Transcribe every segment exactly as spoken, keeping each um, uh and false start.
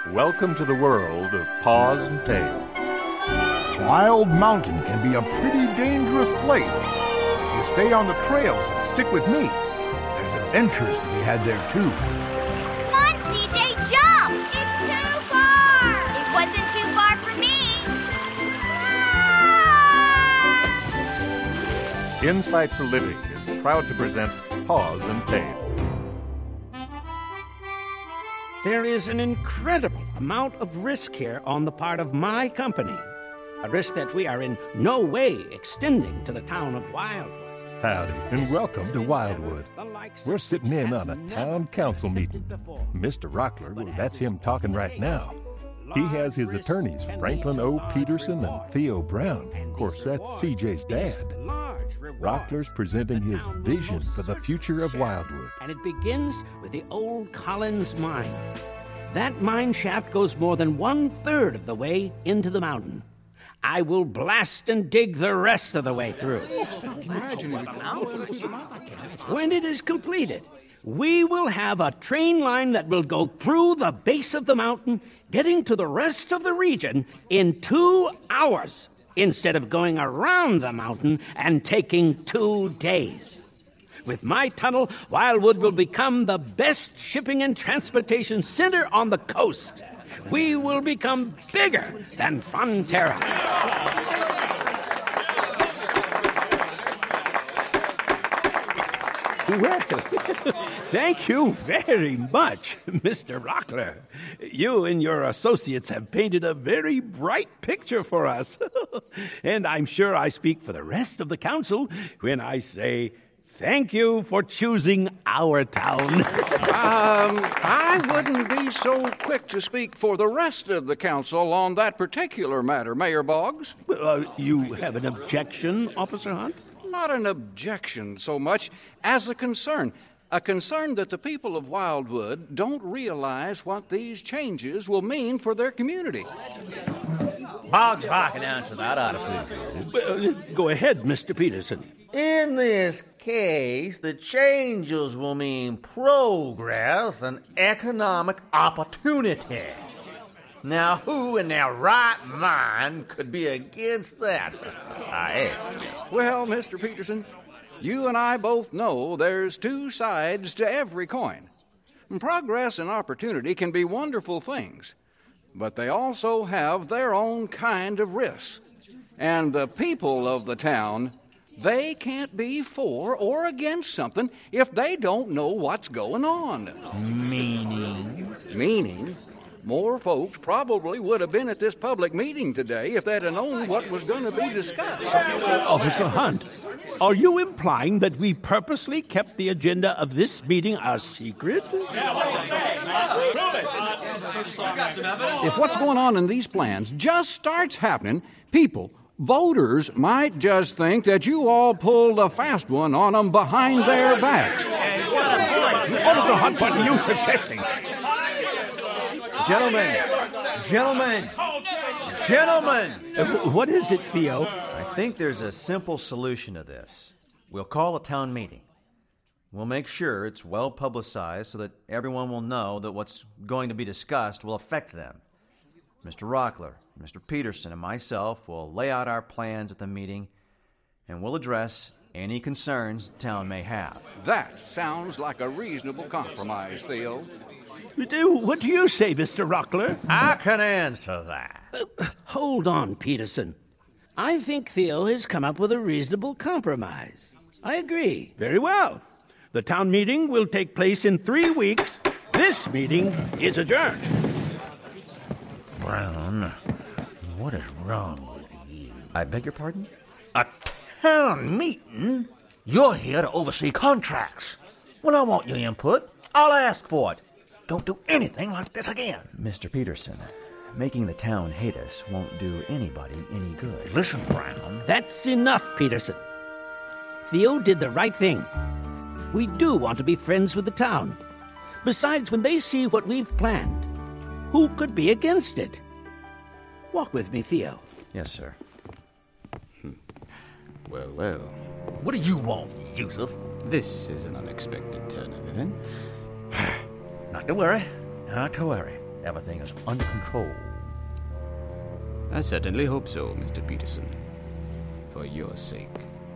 Welcome to the world of Paws and Tails. Wild Mountain can be a pretty dangerous place. If you stay on the trails and stick with me, there's adventures to be had there too. Come on, C J, jump! It's too far! It wasn't too far for me! Ah! Insight for Living is proud to present Paws and Tails. There is an incredible amount of risk here on the part of my company. A risk that we are in no way extending to the town of Wildwood. Howdy, and welcome to Wildwood. We're sitting in on a town council meeting. Mister Rockler, well, that's him talking right now. He has his attorneys, Franklin O. Peterson and Theo Brown. Of course, that's C J's dad. Rockler's presenting his vision for the future of Wildwood. And it begins with the old Collins mine. That mine shaft goes more than one-third of the way into the mountain. I will blast and dig the rest of the way through. When it is completed, we will have a train line that will go through the base of the mountain, getting to the rest of the region in two hours, instead of going around the mountain and taking two days. With my tunnel, Wildwood will become the best shipping and transportation center on the coast. We will become bigger than Fonterra. Well, thank you very much, Mister Rockler. You and your associates have painted a very bright picture for us. And I'm sure I speak for the rest of the council when I say thank you for choosing our town. um, I wouldn't be so quick to speak for the rest of the council on that particular matter, Mayor Boggs. Uh, you have an objection, Officer Hunt? Not an objection so much as a concern. A concern that the people of Wildwood don't realize what these changes will mean for their community. Boggs, I can answer that out of please. Uh, go ahead, Mister Peterson. In this case, the changes will mean progress and economic opportunity. Now, who in their right mind could be against that? I am. Well, Mister Peterson, you and I both know there's two sides to every coin. Progress and opportunity can be wonderful things, but they also have their own kind of risks. And the people of the town, they can't be for or against something if they don't know what's going on. Meaning? Meaning, more folks probably would have been at this public meeting today if they'd have known what was going to be discussed. Officer Hunt, are you implying that we purposely kept the agenda of this meeting a secret? If what's going on in these plans just starts happening, people, voters, might just think that you all pulled a fast one on them behind their backs. Officer Hunt, what are you suggesting? Gentlemen, gentlemen, gentlemen! Uh, what is it, Theo? I think there's a simple solution to this. We'll call a town meeting. We'll make sure it's well publicized so that everyone will know that what's going to be discussed will affect them. Mister Rockler, Mister Peterson, and myself will lay out our plans at the meeting, and we'll address any concerns the town may have. That sounds like a reasonable compromise, Theo. What do you say, Mister Rockler? I can answer that. Uh, hold on, Peterson. I think Theo has come up with a reasonable compromise. I agree. Very well. The town meeting will take place in three weeks. This meeting is adjourned. Brown, what is wrong with you? I beg your pardon? A town meeting? You're here to oversee contracts. When I want your input, I'll ask for it. Don't do anything like this again. Mister Peterson, making the town hate us won't do anybody any good. Listen, Brown. That's enough, Peterson. Theo did the right thing. We do want to be friends with the town. Besides, when they see what we've planned, who could be against it? Walk with me, Theo. Yes, sir. Well, well. What do you want, Yusuf? This is an unexpected turn of events. Not to worry. Not to worry. everything is under control. I certainly hope so, Mister Peterson. For your sake.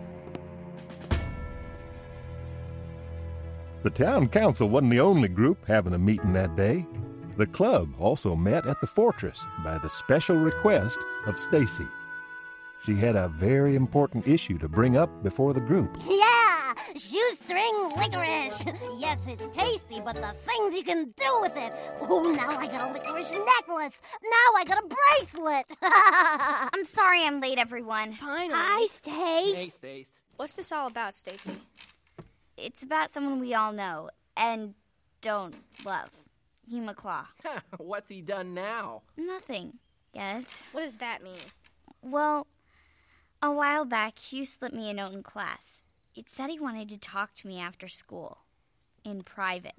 The town council wasn't the only group having a meeting that day. The club also met at the fortress by the special request of Stacy. She had a very important issue to bring up before the group. Yeah, shoestring licorice. Yes, it's tasty, but the things you can do with it. Oh, now I got a licorice necklace. Now I got a bracelet. I'm sorry I'm late, everyone. Finally. Hi, Stace. Hey, Faith. What's this all about, Stacy? It's about someone we all know and don't love. Hugh McClaw. What's he done now? Nothing yet. What does that mean? Well, a while back, Hugh slipped me a note in class. It said he wanted to talk to me after school. In private.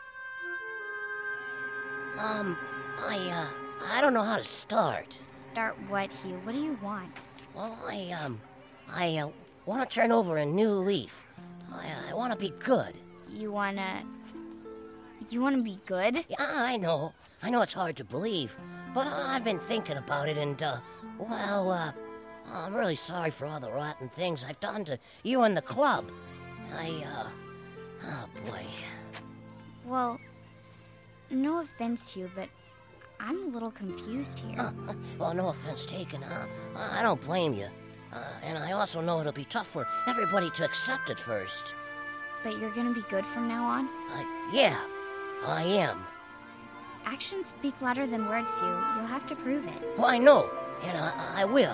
Um, I, uh, I don't know how to start. Start what, Hugh? What do you want? Well, I, um, I, uh, want to turn over a new leaf. I, I want to be good. You wanna... You wanna be good? Yeah, I know. I know it's hard to believe. But I've been thinking about it and, uh, well, uh, I'm really sorry for all the rotten things I've done to you and the club. I, uh, oh boy. Well, no offense, Hugh, but I'm a little confused here. Uh, well, no offense taken, huh? I don't blame you. Uh, and I also know it'll be tough for everybody to accept it first. But you're gonna be good from now on? Uh, yeah, I am. Actions speak louder than words, Hugh. You'll have to prove it. Well, I know, and I, I will.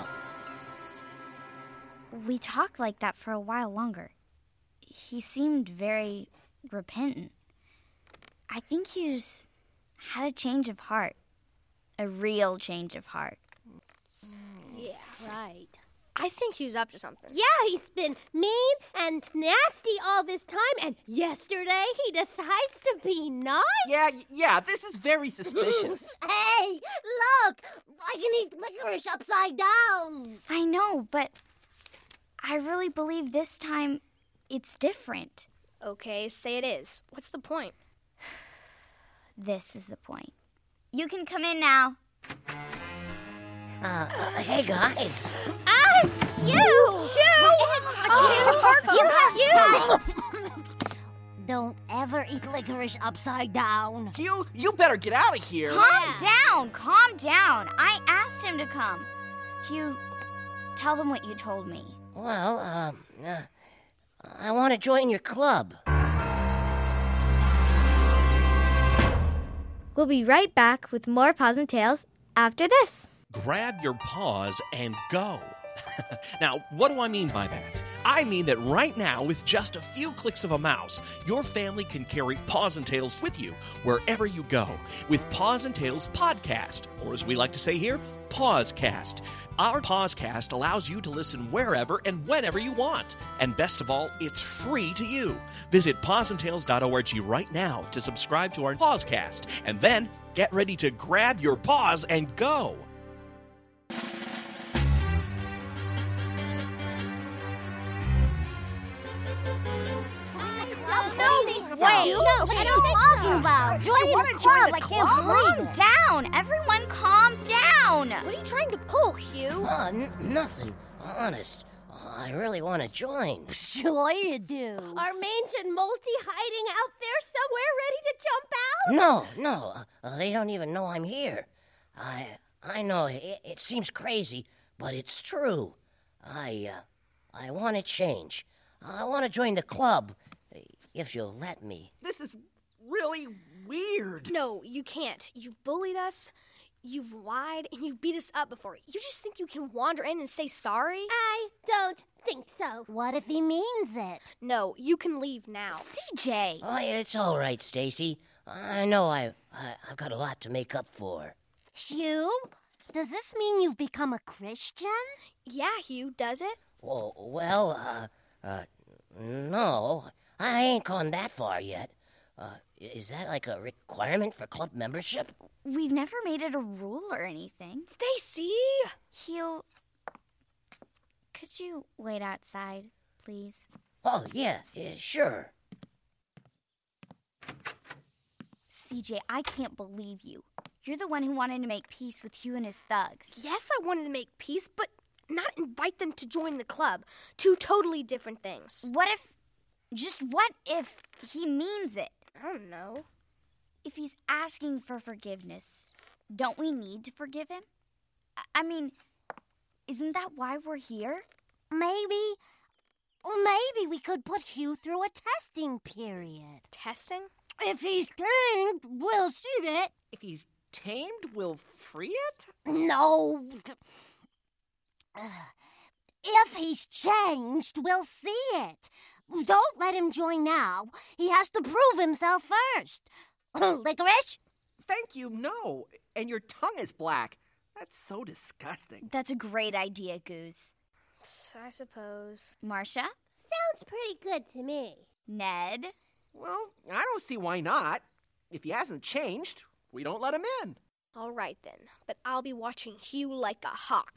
We talked like that for a while longer. He seemed very repentant. I think Hugh's had a change of heart. A real change of heart. Yeah, right. I think Hugh's up to something. Yeah, he's been mean and nasty all this time, and yesterday he decides to be nice. Yeah, yeah, this is very suspicious. Hey, look! I can eat licorice upside down. I know, but I really believe this time it's different. Okay, say it is. What's the point? This is the point. You can come in now. Uh, uh hey guys. Ah, it's you! You! Oh, you! Don't ever eat licorice upside down. You, you better get out of here. Calm down, calm down. I asked him to come. Hugh, tell them what you told me. Well, um, uh, I want to join your club. We'll be right back with more Paws and Tales after this. Grab your paws and go. Now, what do I mean by that? I mean that right now, with just a few clicks of a mouse, your family can carry Paws and Tales with you wherever you go with Paws and Tales Podcast, or as we like to say here, Pawscast. Our Pawscast allows you to listen wherever and whenever you want. And best of all, it's free to you. Visit paws and tales dot org right now to subscribe to our Pawscast, and then get ready to grab your paws and go. Wait, no, what are you talking about? Joining the club, I can't believe Calm down. Everyone calm down. What are you trying to pull, Hugh? Uh, n- nothing. Honest. I really want to join. Sure you do. Are Mange and Multi hiding out there somewhere ready to jump out? No, no. Uh, they don't even know I'm here. I I know it, it seems crazy, but it's true. I, uh, I want to change. I want to join the club. If you'll let me. This is really weird. No, you can't. You've bullied us, you've lied, and you've beat us up before. You just think you can wander in and say sorry? I don't think so. What if he means it? No, you can leave now. C J! Oh, it's all right, Stacy. I know I, I, I've got a lot to make up for. Hugh, does this mean you've become a Christian? Yeah, Hugh, does it? Oh, well, uh, uh, no. I ain't gone that far yet. Uh, is that like a requirement for club membership? We've never made it a rule or anything. Stacy! Hugh, could you wait outside, please? Oh, yeah, yeah, sure. C J, I can't believe you. You're the one who wanted to make peace with Hugh and his thugs. Yes, I wanted to make peace, but not invite them to join the club. Two totally different things. What if... Just what if he means it? I don't know. If he's asking for forgiveness, don't we need to forgive him? I mean, isn't that why we're here? Maybe. Or maybe we could put Hugh through a testing period. Testing? If he's tamed, we'll shoot it. If he's tamed, we'll free it? No. If he's changed, we'll see it. Don't let him join now. He has to prove himself first. Licorice? Thank you, no. And your tongue is black. That's so disgusting. That's a great idea, Goose. I suppose. Marcia? Sounds pretty good to me. Ned? Well, I don't see why not. If he hasn't changed, we don't let him in. All right, then. But I'll be watching Hugh like a hawk.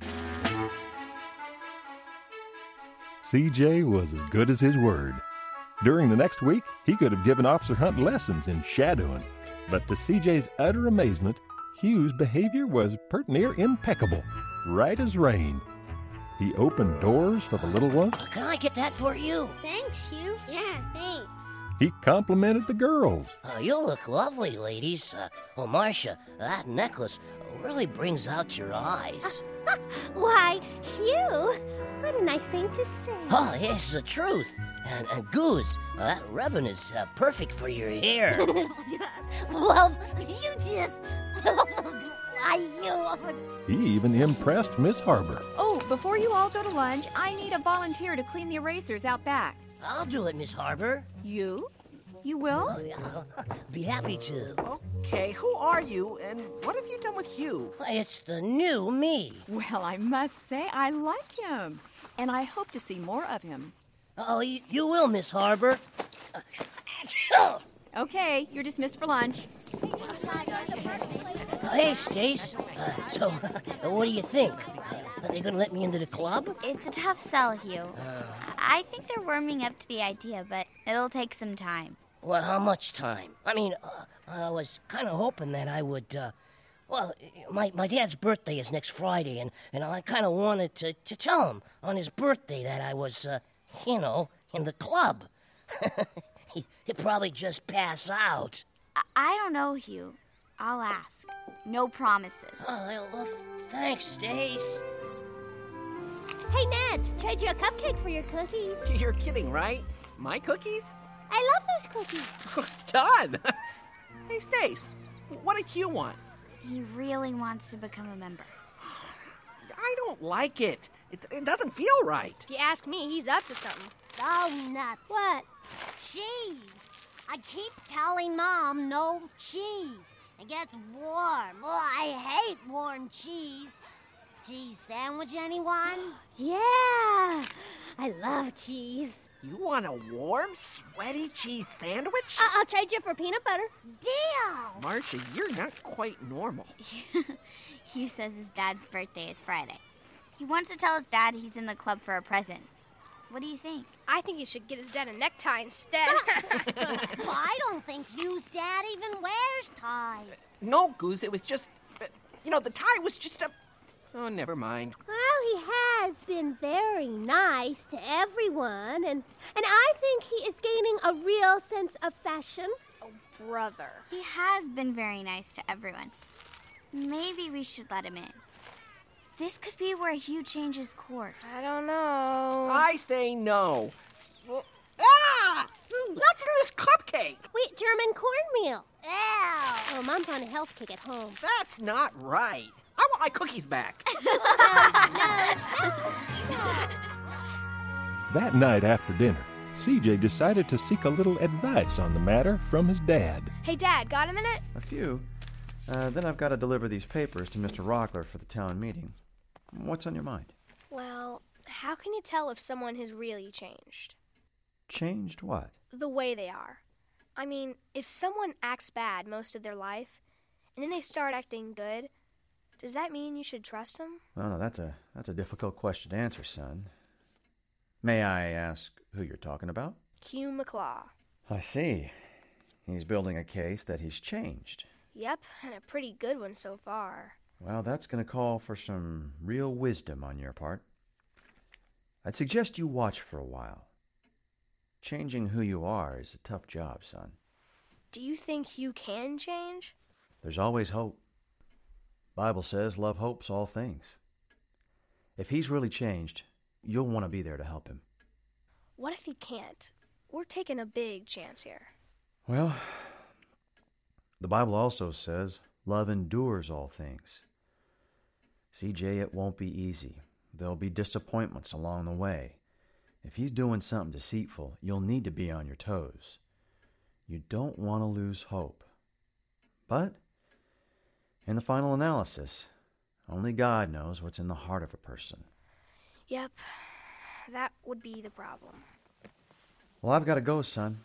C J was as good as his word. During the next week, he could have given Officer Hunt lessons in shadowing. But to C J's utter amazement, Hugh's behavior was pert near impeccable, right as rain. He opened doors for the little one. Can I get that for you? Thanks, Hugh. Yeah, thanks. He complimented the girls. Uh, you look lovely, ladies. Uh, oh, Marcia, that necklace really brings out your eyes. Why, Hugh, what a nice thing to say. Oh, it's the truth. And, and Goose, uh, that ribbon is uh, perfect for your hair. Well, you just... I, you... He even impressed Miss Harbor. Oh, before you all go to lunch, I need a volunteer to clean the erasers out back. I'll do it, Miss Harbor. You? You will? Oh, yeah. Be happy to. Okay, who are you, and what have you done with Hugh? It's the new me. Well, I must say I like him, and I hope to see more of him. Oh, you, you will, Miss Harbor. Okay, you're dismissed for lunch. Hey, Stace. Uh, so, uh, what do you think? Uh, are they going to let me into the club? It's a tough sell, Hugh. Uh, I think they're warming up to the idea, but it'll take some time. Well, how much time? I mean, uh, I was kind of hoping that I would, uh, well, my, my dad's birthday is next Friday, and, and I kind of wanted to, to tell him on his birthday that I was, uh, you know, in the club. he, he'd probably just pass out. I, I don't know, Hugh. I'll ask. No promises. Oh, well, thanks, Stace. Hey, Ned, trade you a cupcake for your cookies. You're kidding, right? My cookies? I love those cookies. Done! Hey, Stace, what did Hugh want? He really wants to become a member. I don't like it. It, it doesn't feel right. If you ask me, he's up to something. Oh, nuts. What? Cheese. I keep telling Mom no cheese. It gets warm. Oh, I hate warm cheese. Cheese sandwich, anyone? Yeah. I love cheese. You want a warm, sweaty cheese sandwich? Uh, I'll trade you for peanut butter. Deal! Marcia, you're not quite normal. Hugh says his dad's birthday is Friday. He wants to tell his dad he's in the club for a present. What do you think? I think he should get his dad a necktie instead. Well, I don't think Hugh's dad even wears ties. No, Goose, it was just... Uh, you know, the tie was just a... Oh, never mind. Well, he has been very nice to everyone, and, and I think he is gaining a real sense of fashion. Oh, brother. He has been very nice to everyone. Maybe we should let him in. This could be where Hugh changes course. I don't know. I say no. Well, ah! What's in this cupcake? Wheat German cornmeal. Ew. Oh, Mom's on a health kick at home. That's not right. I want my cookies back. That night after dinner, C J decided to seek a little advice on the matter from his dad. Hey, Dad, got a minute? A few. Uh, then I've got to deliver these papers to Mister Rockler for the town meeting. What's on your mind? Well, how can you tell if someone has really changed? Changed what? The way they are. I mean, if someone acts bad most of their life, and then they start acting good, does that mean you should trust them? Oh, no, that's a that's a difficult question to answer, son. May I ask who you're talking about? Hugh McClaw. I see. He's building a case that he's changed. Yep, and a pretty good one so far. Well, that's going to call for some real wisdom on your part. I'd suggest you watch for a while. Changing who you are is a tough job, son. Do you think you can change? There's always hope. Bible says love hopes all things. If he's really changed, you'll want to be there to help him. What if he can't? We're taking a big chance here. Well, the Bible also says love endures all things. C J, it won't be easy. There'll be disappointments along the way. If he's doing something deceitful, you'll need to be on your toes. You don't want to lose hope. But, in the final analysis, only God knows what's in the heart of a person. Yep, that would be the problem. Well, I've got to go, son.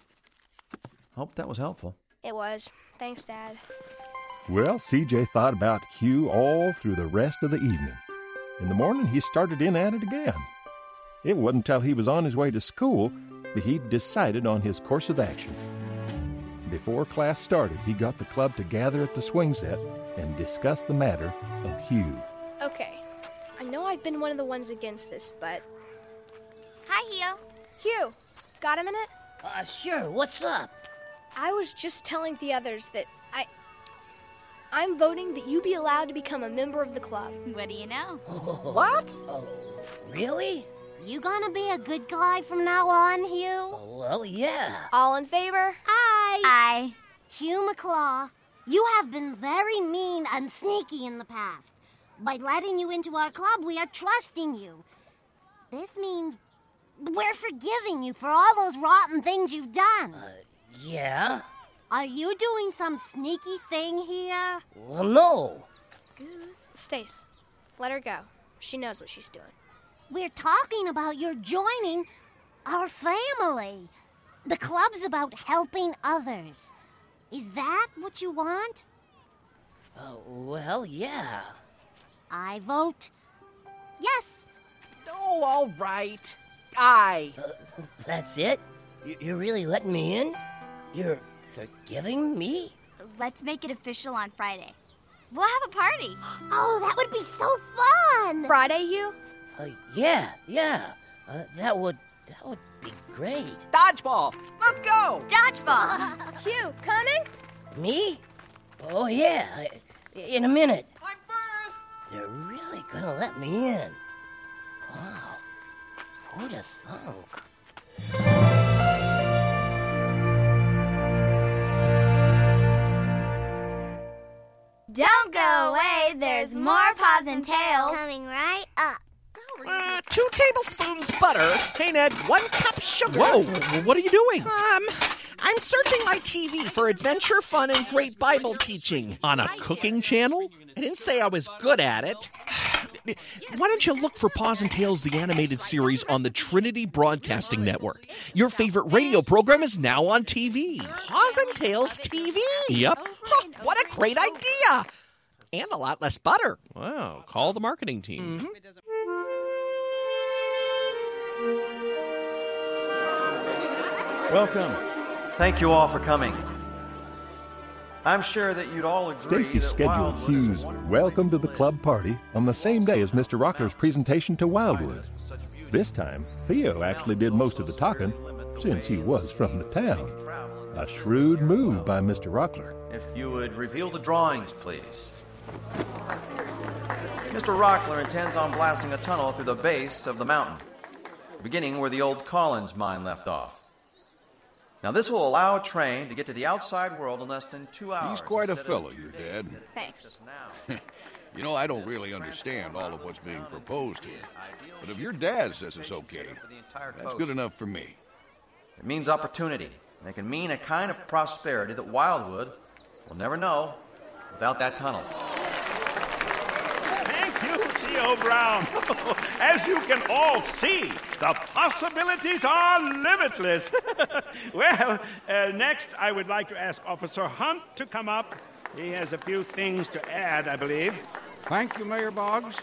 Hope that was helpful. It was. Thanks, Dad. Well, C J thought about Hugh all through the rest of the evening. In the morning, he started in at it again. It wasn't until he was on his way to school that he decided on his course of action. Before class started, he got the club to gather at the swing set and discuss the matter of Hugh. Okay, I know I've been one of the ones against this, but... Hi, Hugh. Hugh, got a minute? Uh, sure, what's up? I was just telling the others that I... I'm voting that you be allowed to become a member of the club. What do you know? What? Oh, really? You gonna be a good guy from now on, Hugh? Oh, well, yeah. All in favor? Aye. Aye. Hugh McClaw, you have been very mean and sneaky in the past. By letting you into our club, we are trusting you. This means we're forgiving you for all those rotten things you've done. Uh, yeah? Are you doing some sneaky thing here? Well, no. Goose. Stace, let her go. She knows what she's doing. We're talking about your joining our family. The club's about helping others. Is that what you want? Uh, well, yeah. I vote yes. Oh, all right. Aye. Uh, that's it? You're really letting me in? You're forgiving me? Let's make it official on Friday. We'll have a party. Oh, that would be so fun. Friday, Hugh? Uh, yeah, yeah. Uh, that would that would be great. Dodgeball. Let's go. Dodgeball. Hugh, coming? Me? Oh, yeah. In a minute. I'm first. They're really gonna let me in. Wow. Who'd have thunk? Don't go away. There's more Paws and Tails. Coming right up. Uh, two tablespoons butter. Hey, Ned, one cup sugar. Whoa, what are you doing? Um, I'm searching my T V for adventure, fun, and great Bible teaching. On a cooking channel? I didn't say I was good at it. Why don't you look for Paws and Tails, the animated series, on the Trinity Broadcasting Network? Your favorite radio program is now on T V. Paws and Tails T V? Yep. Huh, what a great idea! And a lot less butter. Wow, call the marketing team. Mm-hmm. Welcome. Thank you all for coming. I'm sure that you'd all agree Stacy that scheduled Wildwood is a Hugh's wonderful welcome to place the live. club party on the same day as Mister Rockler's presentation to Wildwood. This time, Theo actually did most of the talking, since he was from the town. A shrewd move by Mister Rockler. If you would reveal the drawings, please. Mister Rockler intends on blasting a tunnel through the base of the mountain, beginning where the old Collins mine left off. Now, this will allow a train to get to the outside world in less than two hours. He's quite a instead fellow, of your two dad. days. Thanks. You know, I don't really understand all of what's being proposed here. But if your dad says it's okay, that's good enough for me. It means opportunity, and it can mean a kind of prosperity that Wildwood will never know without that tunnel. Thank you, Theo Brown. As you can all see, the possibilities are limitless. Well, uh, next I would like to ask Officer Hunt to come up. He has a few things to add, I believe. Thank you, Mayor Boggs.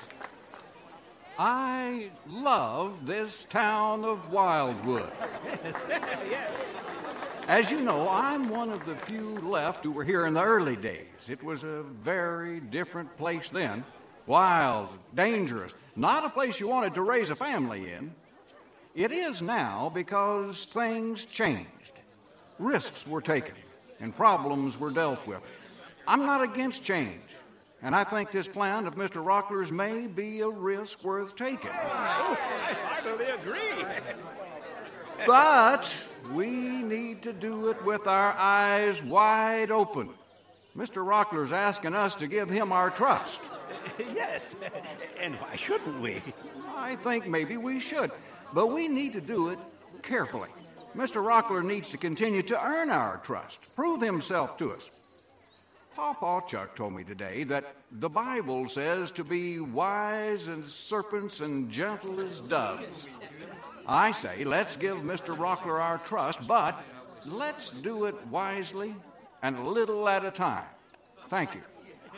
I love this town of Wildwood. Yes, yes. As you know, I'm one of the few left who were here in the early days. It was a very different place then. Wild, dangerous, not a place you wanted to raise a family in. It is now because things changed. Risks were taken, and problems were dealt with. I'm not against change, and I think this plan of Mister Rockler's may be a risk worth taking. Oh, I heartily agree. But we need to do it with our eyes wide open. Mister Rockler's asking us to give him our trust. Yes, and why shouldn't we? I think maybe we should, but we need to do it carefully. Mister Rockler needs to continue to earn our trust, prove himself to us. Pawpaw Chuck told me today that the Bible says to be wise as serpents and gentle as doves. I say let's give Mister Rockler our trust, but let's do it wisely and a little at a time. Thank you.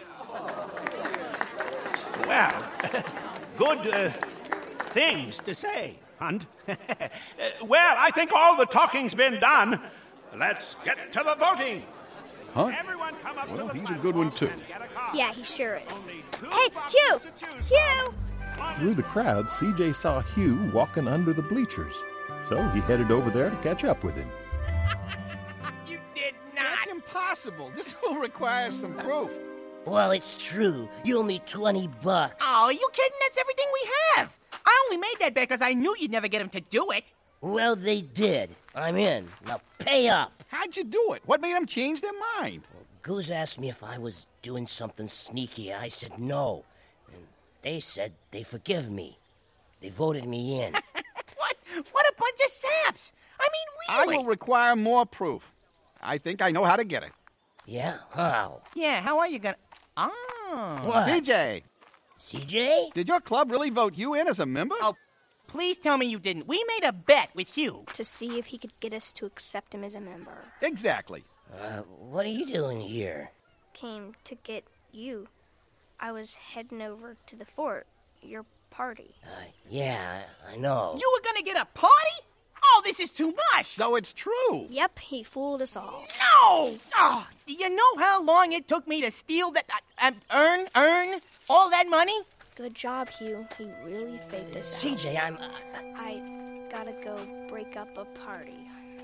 Well, good uh, things to say, Hunt. uh, well, I think all the talking's been done. Let's get to the voting. Hunt? Everyone come up Well, to the he's a good one, too. Yeah, he sure is. Hey, Hugh! Hugh! Through the crowd, C J saw Hugh walking under the bleachers. So he headed over there to catch up with him. You did not. That's impossible. This will require some proof. Well, it's true. You owe me twenty bucks. Oh, are you kidding? That's everything we have. I only made that bet because I knew you'd never get him to do it. Well, they did. I'm in. Now pay up. How'd you do it? What made them change their mind? Well, Goose asked me if I was doing something sneaky. I said no. And they said they forgive me. They voted me in. What? What a bunch of saps. I mean, really. I will require more proof. I think I know how to get it. Yeah? How? Yeah, how are you gonna... Oh. What? C J. C J? Did your club really vote you in as a member? Oh, please tell me you didn't. We made a bet with Hugh. To see if he could get us to accept him as a member. Exactly. Uh, what are you doing here? Came to get you. I was heading over to the fort, your party. Uh, yeah, I know. You were gonna get a party? Oh, this is too much. So it's true. Yep, he fooled us all. No! Oh, do you know how long it took me to steal that, uh, um, earn, earn all that money? Good job, Hugh. He really faked us C J, out. I'm... Uh... I gotta go break up a party.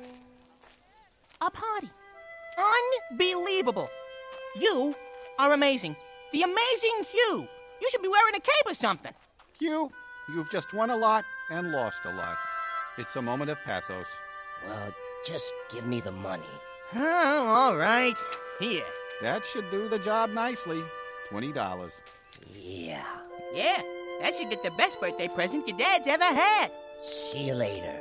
A party? Unbelievable. You are amazing. The amazing Hugh. You should be wearing a cape or something. Hugh, you've just won a lot and lost a lot. It's a moment of pathos. Well, just give me the money. Oh, all right. Here. That should do the job nicely. Twenty dollars. Yeah. Yeah, that should get the best birthday present your dad's ever had. See you later.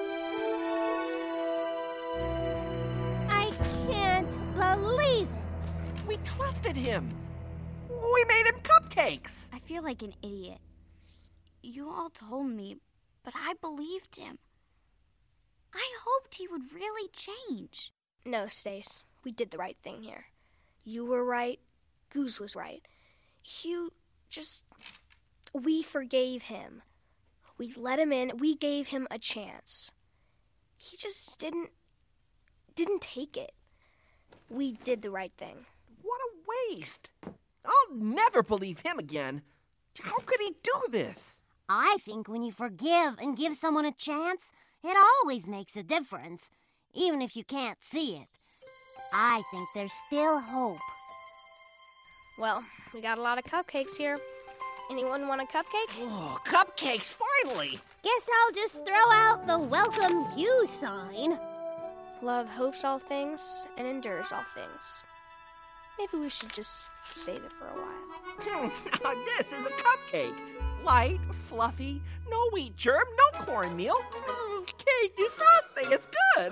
I can't believe it. We trusted him. We made him cupcakes. I feel like an idiot. You all told me, but I believed him. I hoped he would really change. No, Stace. We did the right thing here. You were right. Goose was right. Hugh just... We forgave him. We let him in. We gave him a chance. He just didn't... didn't take it. We did the right thing. What a waste. I'll never believe him again. How could he do this? I think when you forgive and give someone a chance, it always makes a difference, even if you can't see it. I think there's still hope. Well, we got a lot of cupcakes here. Anyone want a cupcake? Oh, cupcakes, finally! Guess I'll just throw out the welcome Hugh sign. Love hopes all things and endures all things. Maybe we should just save it for a while. Now this is a cupcake. Light, fluffy, no wheat germ, no cornmeal. Mm, cakey frosting, it's good.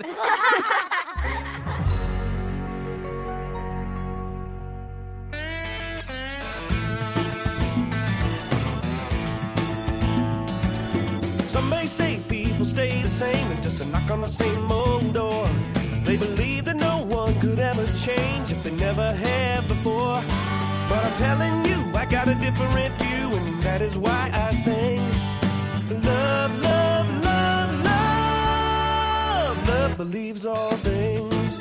Some may say people stay the same and just a knock on the same old door. They believe that no one could ever change if they never have before. But I'm telling you, I got a different view, and that is why I sing. Love, love, love, love, love love believes all things.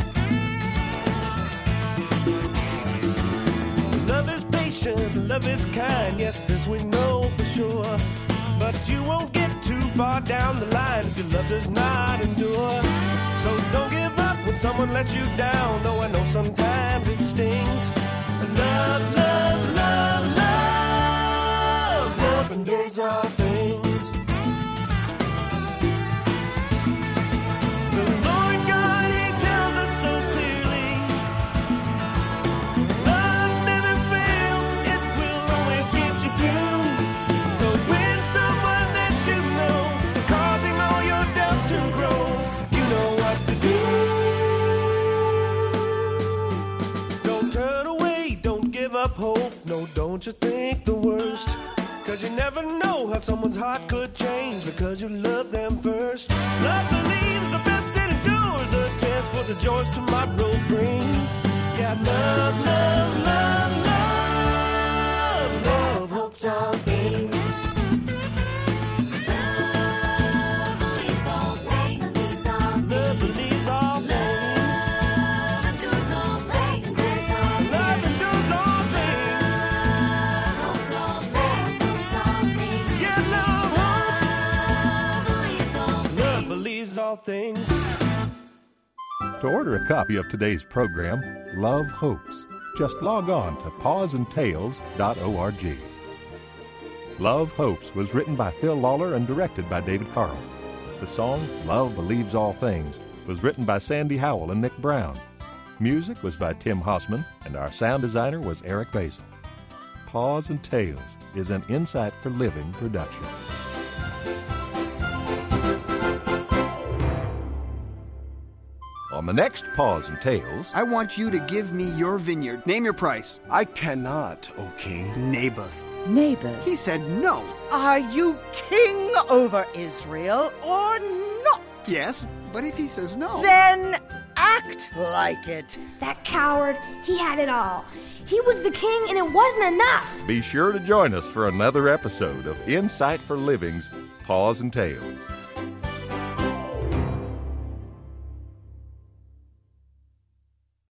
Love is patient, love is kind, yes, this we know for sure. But you won't get too far down the line if your love does not endure. So don't give up when someone lets you down, though I know sometimes it stings. Love, love, love, love, love endures all things. The Lord God, He tells us so clearly, love never fails, it will always get you through. So when someone that you know is causing all your doubts to grow, you know what to do. Don't turn away, don't give up hope, no, don't you think the worst. Cause you never know how someone's heart could change because you love them first. Love believes the best and endures the test for the joys tomorrow brings. Yeah, love, love, love, love, love hopes all things. Love believes all things. Love believes all things. Love endures all things. Love endures all things. Love hopes all things. Yeah, love hopes. Love believes all things. Love believes all things. To order a copy of today's program, Love Hopes, just log on to paws and tales dot org. Love Hopes was written by Phil Lawler and directed by David Carl. The song Love Believes All Things was written by Sandy Howell and Nick Brown. Music was by Tim Hossman, and our sound designer was Eric Basil. Paws and Tales is an Insight for Living production. On the next Paws and Tales... I want you to give me your vineyard. Name your price. I cannot, O king. Naboth. Naboth? He said no. Are you king over Israel or not? Yes, but if he says no... Then act like it. That coward, he had it all. He was the king and it wasn't enough. Be sure to join us for another episode of Insight for Living's Paws and Tales.